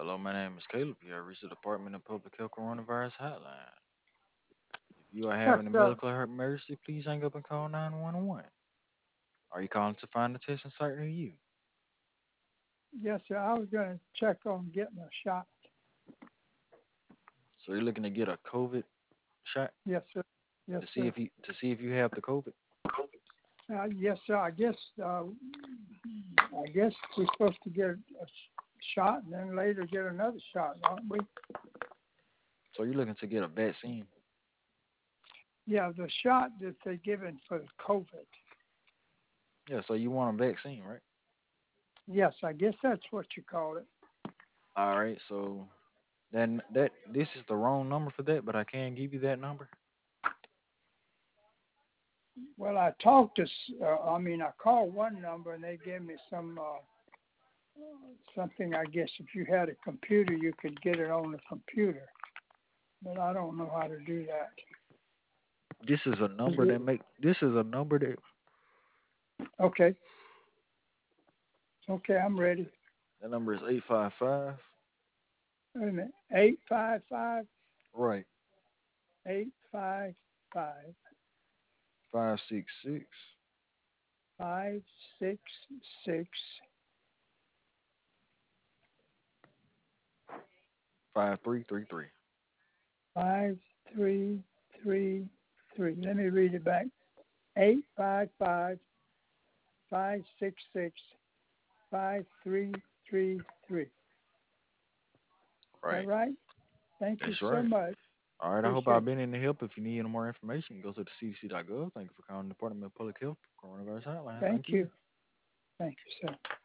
Hello, my name is Caleb. You have reached the Department of Public Health Coronavirus Hotline. If you are Yes, having a sir. medical emergency, please hang up and call 911. Are you calling to find a testing site near you? Yes, sir. I was going to check on getting a shot. So you're looking to get a COVID shot Yes, sir. Yes, sir. to see if you have the COVID. Yes, sir. I guess we're supposed to get a shot and then later get another shot, aren't we? So you're looking to get a vaccine. Yeah, the shot that they're giving for the COVID. Yeah, so you want a vaccine, right? Yes, I guess that's what you call it. All right, so then that this is the wrong number for that, but I can give you that number. Well, I talked to, I called one number and they gave me something. I guess if you had a computer, you could get it on the computer, but I don't know how to do that. This is a number that make this is a number that Okay, okay, I'm ready. that number is 855 Wait a minute. 855 right 855 566 566 5333. 5333. Let me read it back. 855 566 5333. Is that Right. right? Thank you That's so right. much. All right. I hope I've Appreciate been it. any help. If you need any more information, go to the cdc.gov. Thank you for calling the Department of Public Health Coronavirus Hotline. Thank Thank you. you. Thank you, sir.